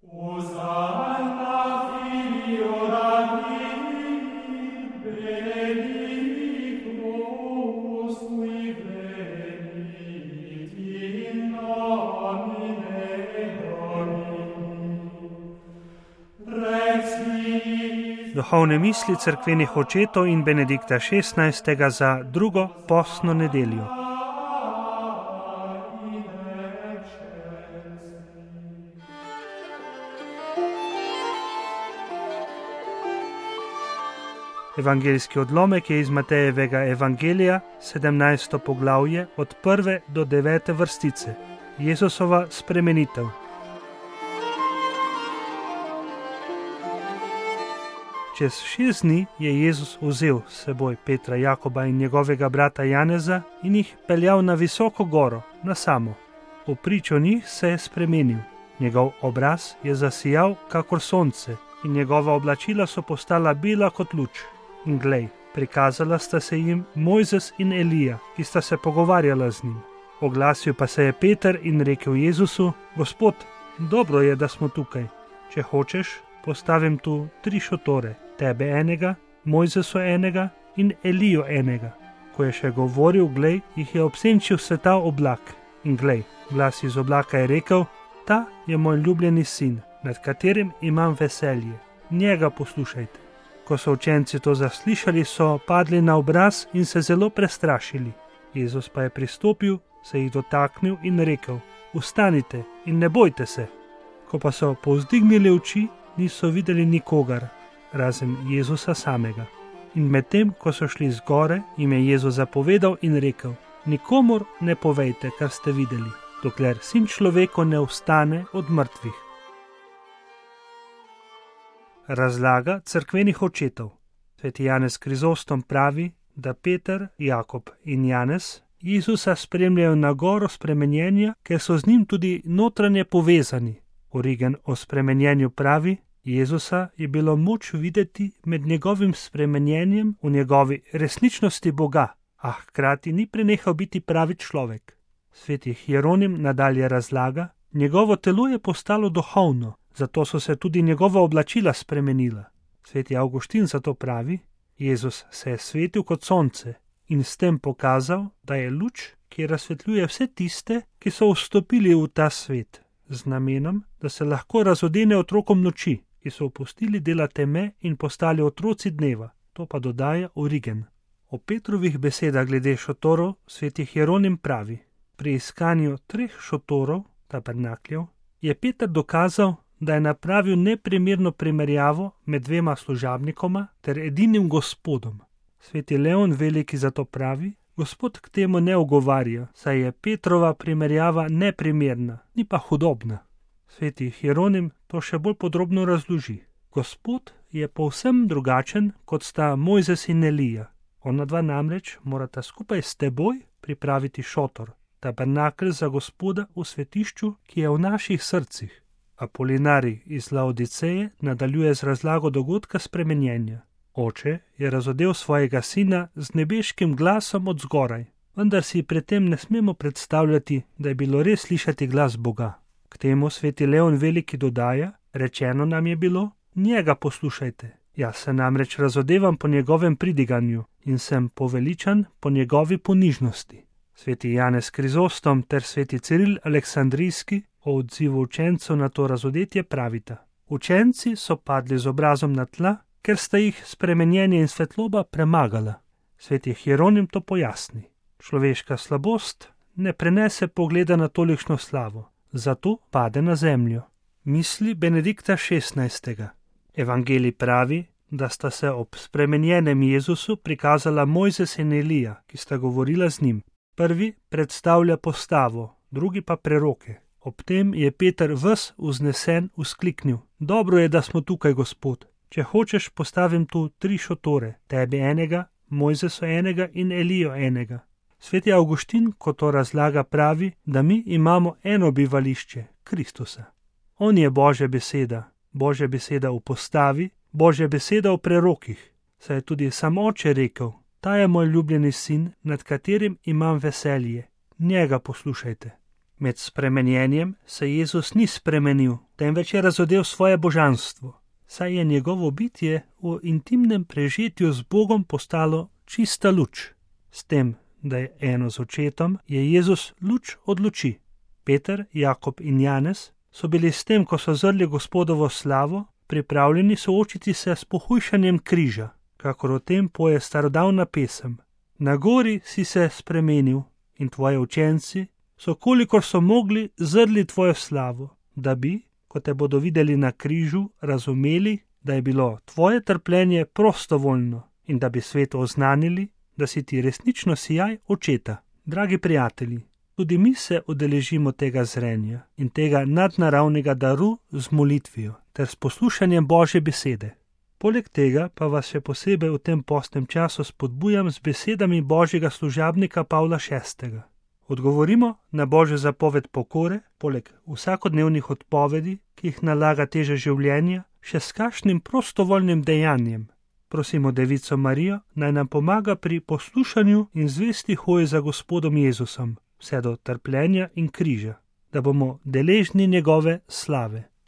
Duhovne misli cerkvenih očetov in Benedikta XVI. Za drugo postno nedeljo. Evangeljski odlomek je iz Matejevega evangelija, 17. poglavje, od 1. do 9. vrstice. Jezusova spremenitev. Čez 6 dni je Jezus vzel s seboj Petra, Jakoba in njegovega brata Janeza in jih peljal na visoko goro, na samo. V pričo njih se je spremenil. Njegov obraz je zasijal kakor sonce in njegova oblačila so postala bela kot luč. In glej, prikazala sta se jim Mojzes in Elija, ki sta se pogovarjala z njim. Oglasil pa se je Peter in rekel Jezusu: Gospod, dobro je, da smo tukaj. Če hočeš, postavim tu 3 šotore, tebe enega, Mojzesu enega in Eliju enega. Ko je še govoril, glej, jih je obsenčil svetav oblak. In glej, glas iz oblaka je rekel: Ta je moj ljubljeni sin, nad katerim imam veselje. Njega poslušajte. Ko so učenci to zaslišali, so padli na obraz in se zelo prestrašili. Jezus pa je pristopil, se jih dotaknil in rekel: Vstanite in ne bojte se. Ko pa so povzdignili oči, niso videli nikogar, razen Jezusa samega. In medtem, ko so šli z gore, jim je Jezus zapovedal in rekel: Nikomur ne povejte, kar ste videli, dokler sin človeku ne vstane od mrtvih. Razlaga cerkvenih očetov. Sveti Janez Krizostom pravi, da Peter, Jakob in Janez Jezusa spremljajo na goro spremenjenja, ker so z njim tudi notranje povezani. Origen o spremenjenju pravi: Jezusa je bilo moč videti med njegovim spremenjenjem v njegovi resničnosti Boga, a hkrati ni prenehal biti pravi človek. Sveti Hieronim nadalje razlaga: njegovo telo je postalo duhovno, zato so se tudi njegova oblačila spremenila. Sveti Avguštin zato pravi: Jezus se je svetil kot sonce in s tem pokazal, da je luč, ki razsvetljuje vse tiste, ki so vstopili v ta svet, z namenom, da se lahko razodene otrokom noči, ki so opustili dela teme in postali otroci dneva. To pa dodaja Origen. O Petrovih besedah glede šotorov sveti Hieronim pravi: pri iskanju 3 šotorov, tabernakljev, je Peter dokazal, da je napravil neprimerno primerjavo med 2 služabnikoma ter edinim Gospodom. Sveti Leon Veliki zato pravi: Gospod k temu ne ugovarja, saj je Petrova primerjava neprimerna, ni pa hudobna. Sveti Hieronim to še bolj podrobno razloži. Gospod je povsem drugačen, kot sta Mojzes in Elija. Ona 2 namreč morata skupaj s teboj pripraviti šotor, tabernakelj za Gospoda v svetišču, ki je v naših srcih. Apolinarij iz Laodiceje nadaljuje z razlago dogodka spremenjenja. Oče je razodel svojega sina z nebeškim glasom od zgoraj, vendar si pri tem ne smemo predstavljati, da je bilo res slišati glas Boga. K temu sveti Leon Veliki dodaja: rečeno nam je bilo, njega poslušajte. Jaz se namreč razodevam po njegovem pridiganju in sem poveličan po njegovi ponižnosti. Sveti Janez Krizostom ter sveti Ciril Aleksandrijski o odzivu učencev na to razodetje pravita: učenci so padli z obrazom na tla, ker sta jih spremenjenje in svetloba premagala. Sveti Hieronim to pojasni: človeška slabost ne prenese pogleda na tolikšno slavo, zato pade na zemljo. Misli Benedikta XVI. Evangelij pravi, da sta se ob spremenjenem Jezusu prikazala Mojzes in Elija, ki sta govorila z njim. Prvi predstavlja postavo, drugi pa preroke. Ob tem je Peter ves vznesen vzkliknil: dobro je, da smo tukaj, Gospod. Če hočeš, postavim tu 3 šotore, tebi enega, Mojzesu enega in Eliju enega. Sveti Avguštin, ko to razlaga, pravi, da mi imamo eno bivališče, Kristusa. On je Božja beseda v postavi, Božja beseda v prerokih. Saj je tudi sam Oče rekel: ta je moj ljubljeni sin, nad katerim imam veselje, njega poslušajte. Med spremenjenjem se Jezus ni spremenil, temveč je razodel svoje božanstvo, saj je njegovo bitje v intimnem prežetju z Bogom postalo čista luč. S tem, da je eno z očetom, je Jezus luč od luči. Peter, Jakob in Janez so bili s tem, ko so zrli Gospodovo slavo, pripravljeni soočiti se s pohujšanjem križa, kakor o tem poje starodavna pesem. Na gori si se spremenil in tvoji učenci so, kolikor so mogli, zrli tvojo slavo, da bi, ko te bodo videli na križu, razumeli, da je bilo tvoje trpljenje prostovoljno in da bi svetu oznanili, da si ti resnično sijaj očeta. Dragi prijatelji, tudi mi se udeležimo tega zrenja in tega nadnaravnega daru z molitvijo ter s poslušanjem Božje besede. Poleg tega pa vas še posebej v tem postnem času spodbujam z besedami Božjega služabnika Pavla VI. Odgovorimo na Božjo zapoved pokore, poleg vsakodnevnih odpovedi, ki jih nalaga teža življenja, še s kakšnim prostovoljnim dejanjem. Prosimo Devico Marijo, naj nam pomaga pri poslušanju in zvesti hoji za Gospodom Jezusom, vse do trpljenja in križa, da bomo deležni njegove slave.